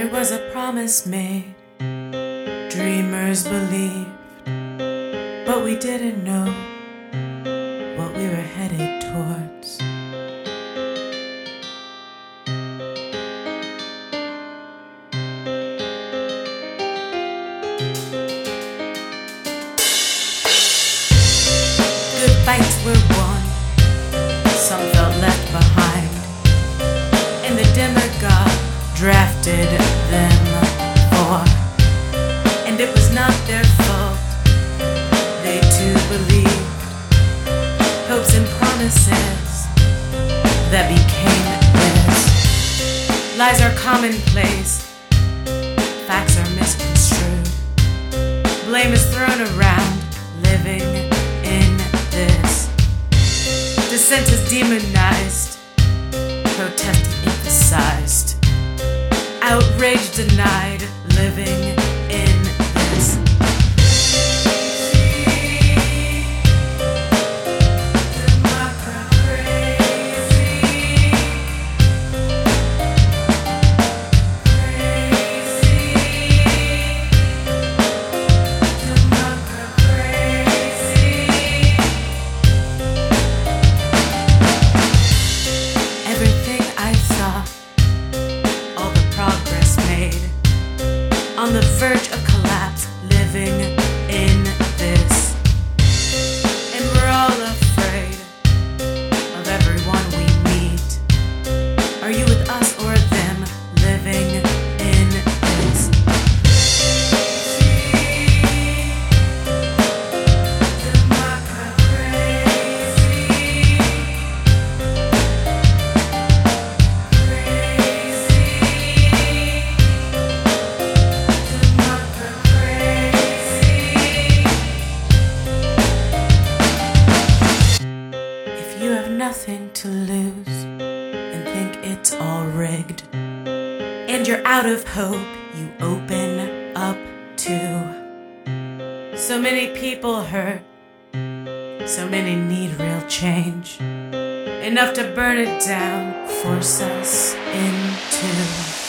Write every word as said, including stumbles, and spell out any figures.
There was a promise made, dreamers believed, but we didn't know what we were headed towards. Good fights were won, some felt left behind, and the demagogue drafted them for, and it was not their fault. They too believed hopes and promises that became this. Lies are commonplace, facts are misconstrued, blame is thrown around, living in this. Dissent is demonized, protest emphasized, outrage denied, living in this. On the verge of collapse, living in this. And we're all afraid of everyone we meet. Are you with us or them, living in this? You have nothing to lose and think it's all rigged, and you're out of hope, you open up to. So many people hurt, so many need real change, enough to burn it down, force us into.